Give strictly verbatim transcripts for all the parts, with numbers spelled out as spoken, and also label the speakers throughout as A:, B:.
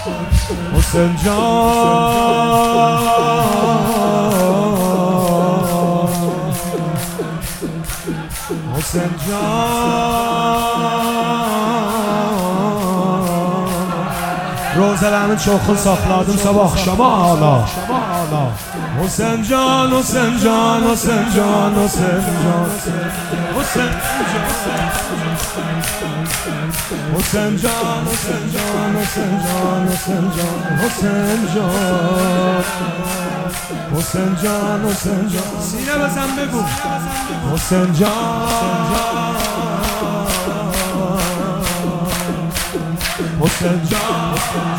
A: حسین جان حسین جان روزلمه چوخل ساخلادم sabah şama hala حسین جان حسین جان حسین جان حسین جان حسین حسین جان حسین جان حسین جان حسین جان حسین جان حسین جان حسین جان سینه بزن بگو حسین جان حسین جان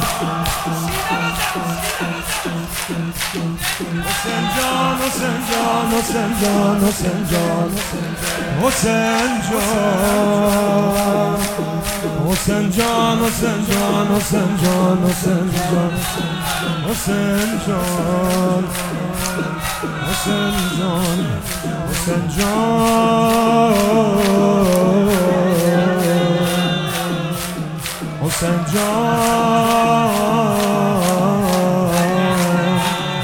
A: حسین جان حسین جان حسین جان حسین جان حسین جان حسین جان حسین جان حسین جان حسین جان حسین جان حسین جان حسین جان حسین جان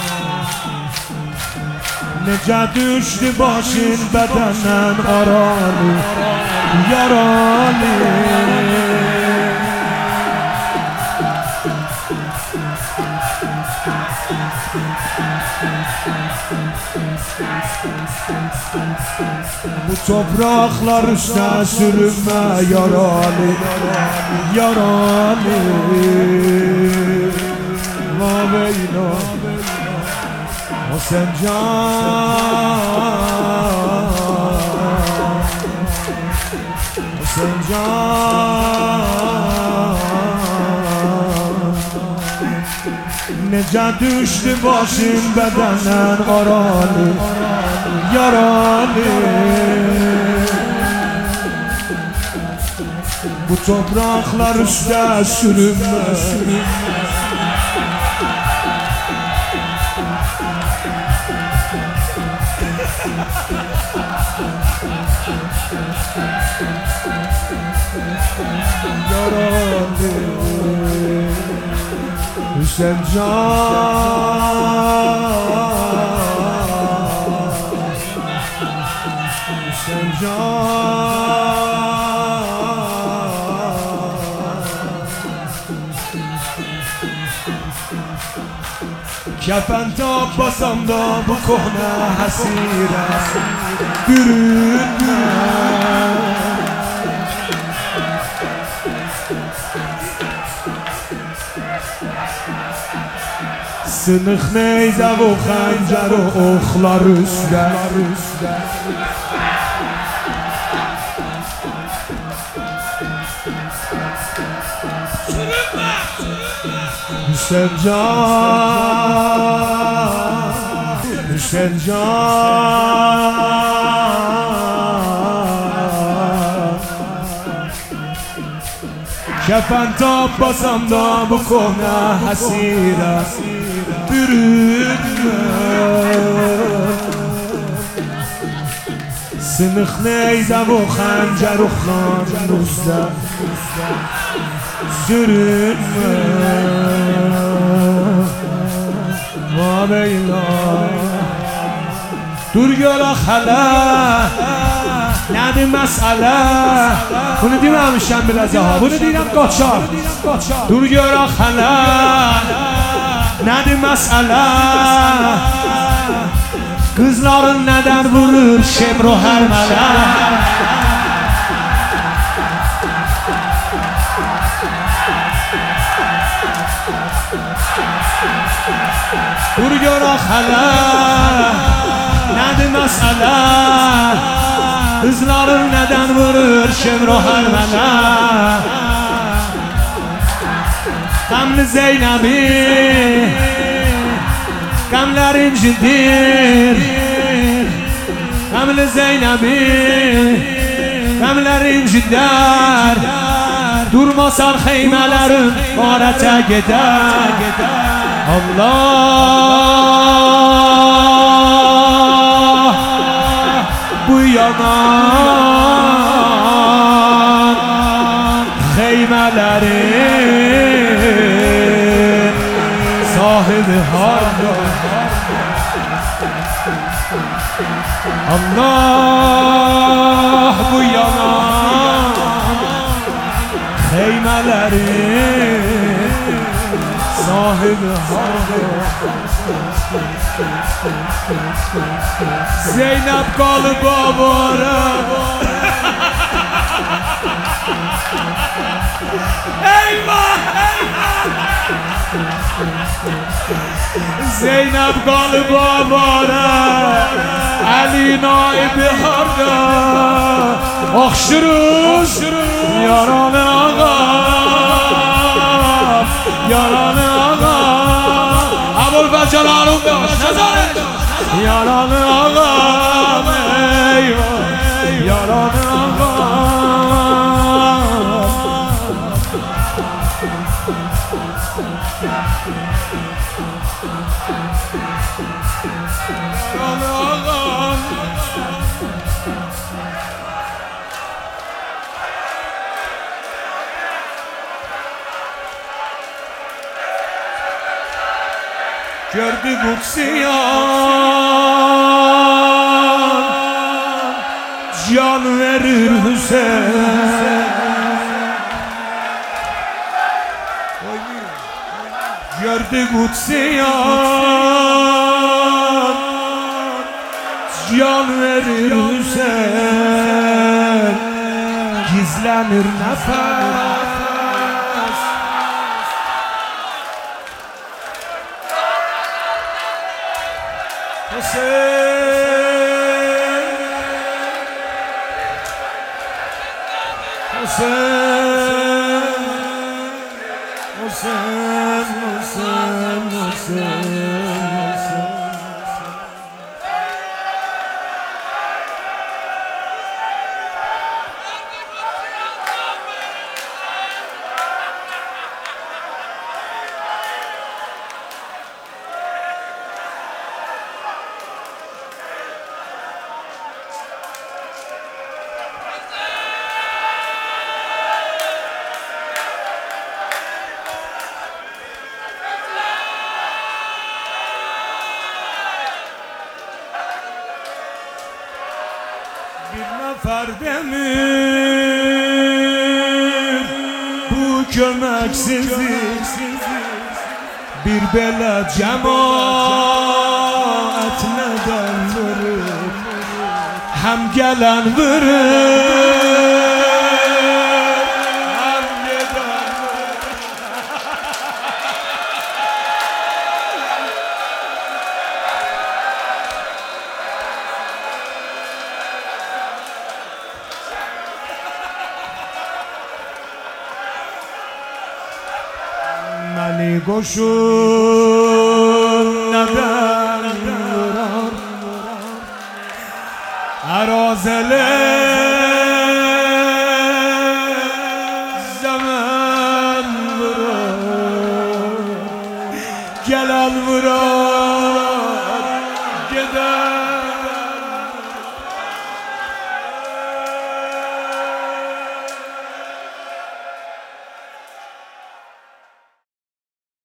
A: نجات düştü başın bedenen aralı yaralı bu topraklar üstüne sürünme yaralı yaralı la beyla حسین جان حسین جان نجات düştü başın bedenen aralı yaralı bu topraklar üstüne sürünme yaralı Hüseyin Can Hüseyin Can Kefent basam da bu kohne hasire bürünme Sınık neyze bu xəncər o oxlar üstə Hüseyin Can Hüseyin Can Kefent basam da bu kohne hasire bürünme Sınık neyze bu xəncər oxlar üstə sürünme Vabeyla Dur görək hələ Nədir məsələ Bunu deməmişəm biləcə ha Bunu deyirəm qaçar Dur görək hələ Nədir məsələ Qızların nədən vurur şemro hər mələ Dur görək hələ Nədir məsələ Qızların nədən vurur şemro hər mələ Qəmli Zeynəbi Qəmlər incidir Qəmli Zeynəbi Qəmlər incidər Durmasan xeymələrin qarətə gedər Allah bu yanan xeymələri صاحب هر Allah bu yana xeymələri sahibi har Zeynep qalıb avara Eyvah Zeynep qalıb avara Ali naibi harda Oxşuruz yaranı ağam Yaranı ağam Abulfəcal Harun Daş Nəzarət Yaranı ağam eyvah Yaranı ağam Yaranı ağam Gördü Kutsiyan Can verir Hüseyin Gördü Kutsiyan Can verir Hüseyin Gizlenir nefes Hüseyin Hüseyin Hüseyin Hüseyin Hüseyin Bir nefer demir bu kömeksizlik Bir belə cemaat neden vurur Hem gelen vurur Hem neden vurur Məni qoşun nədən vurar Əraziler zaman vurar Gələn vurar